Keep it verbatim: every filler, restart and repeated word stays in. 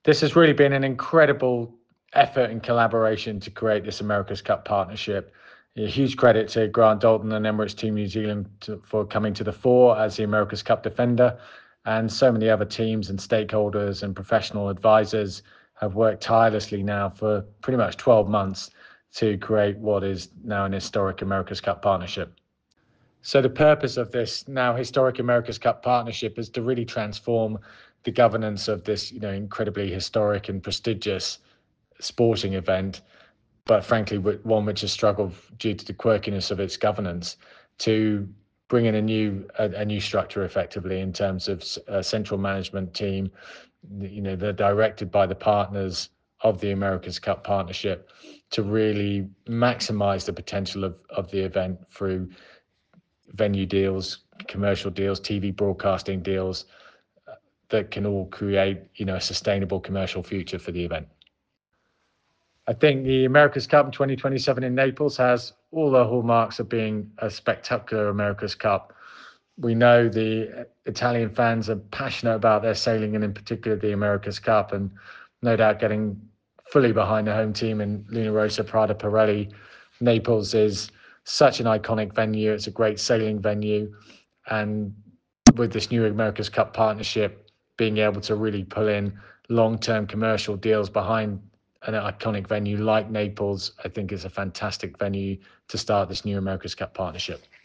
This has really been an incredible effort and collaboration to create this America's Cup partnership. A huge credit to Grant Dalton and Emirates Team New Zealand to, for coming to the fore as the America's Cup defender, and so many other teams and stakeholders and professional advisors have worked tirelessly now for pretty much twelve months to create what is now an historic America's Cup partnership. So the purpose of this now historic America's Cup partnership is to really transform the governance of this, you know, incredibly historic and prestigious sporting event, but frankly, one which has struggled due to the quirkiness of its governance, to bring in a new a, a new structure effectively in terms of a central management team. You know, they're directed by the partners of the America's Cup partnership to really maximize the potential of, of the event through venue deals, commercial deals, T V broadcasting deals that can all create, you know, a sustainable commercial future for the event. I think the America's Cup in twenty twenty-seven in Naples has all the hallmarks of being a spectacular America's Cup. We know the Italian fans are passionate about their sailing and in particular the America's Cup, and no doubt getting fully behind the home team in Luna Rossa Prada Pirelli. Naples is such an iconic venue. It's a great sailing venue. And with this new America's Cup partnership, being able to really pull in long-term commercial deals behind an iconic venue like Naples, I think is a fantastic venue to start this new America's Cup partnership.